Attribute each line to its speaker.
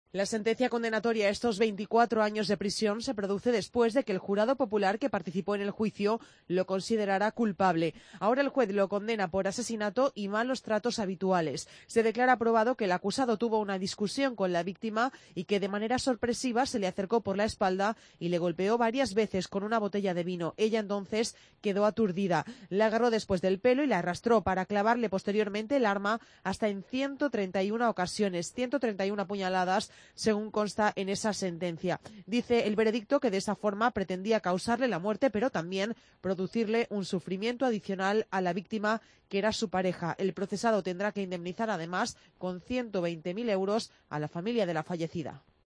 Speaker 1: La sentencia condenatoria a estos 24 años de prisión se produce después de que el jurado popular que participó en el juicio lo considerara culpable. Ahora el juez lo condena por asesinato y malos tratos habituales. Se declara probado que el acusado tuvo una discusión con la víctima y que de manera sorpresiva se le acercó por la espalda y le golpeó varias veces con una botella de vino. Ella entonces quedó aturdida. La agarró después del pelo y la arrastró para clavarle posteriormente el arma hasta en 131 ocasiones, 131 puñaladas, según consta en esa sentencia. Dice el veredicto que de esa forma pretendía causarle la muerte, pero también producirle un sufrimiento adicional a la víctima, que era su pareja. El procesado tendrá que indemnizar además con 120.000 euros a la familia de la fallecida.